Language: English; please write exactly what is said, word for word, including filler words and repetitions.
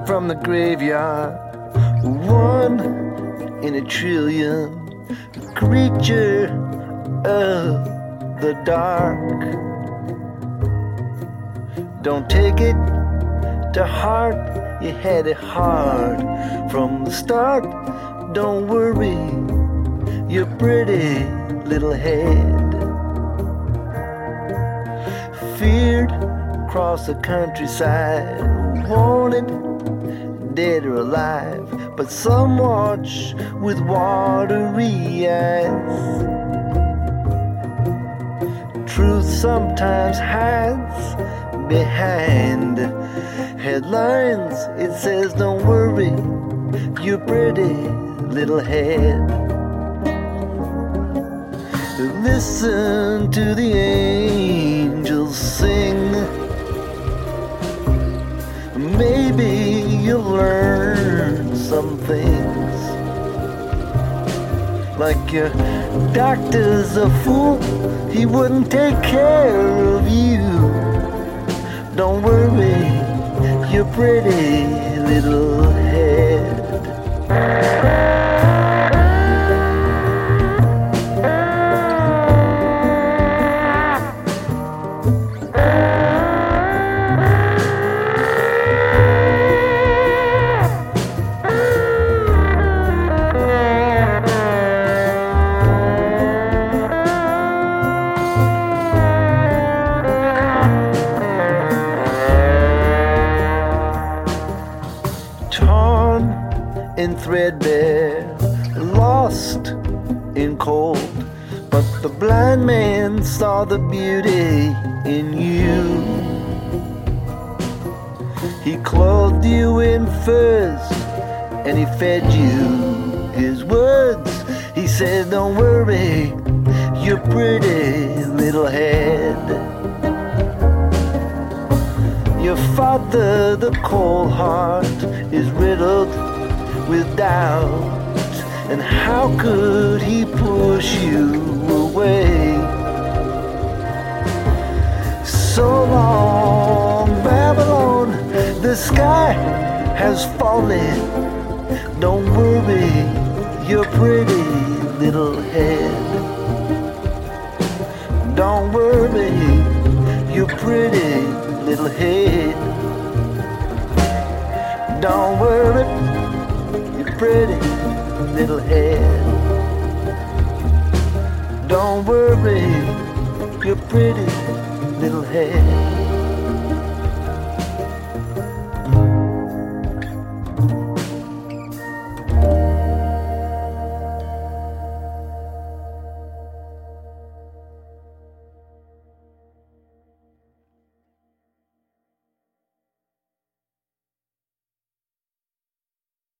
from the graveyard, one in a trillion, creature of the dark. Don't take it to heart, you had it hard from the start. Don't worry your pretty little head. Feared across the countryside, wanted dead or alive, but some watch with watery eyes. Truth sometimes hides behind headlines. It says don't worry your pretty little head. Listen to the angels sing. Maybe you'll learn some things. Like your doctor's a fool, he wouldn't take care of you. Don't worry your pretty little head. In threadbare, lost in cold, but the blind man saw the beauty in you. He clothed you in furs and he fed you his words. He said don't worry your pretty little head. Your father, the cold heart, is riddled with doubt, and how could he push you away? So long, Babylon, the sky has fallen. Don't worry your pretty little head. Don't worry your pretty little head. Don't worry pretty little head. Don't worry your pretty little head.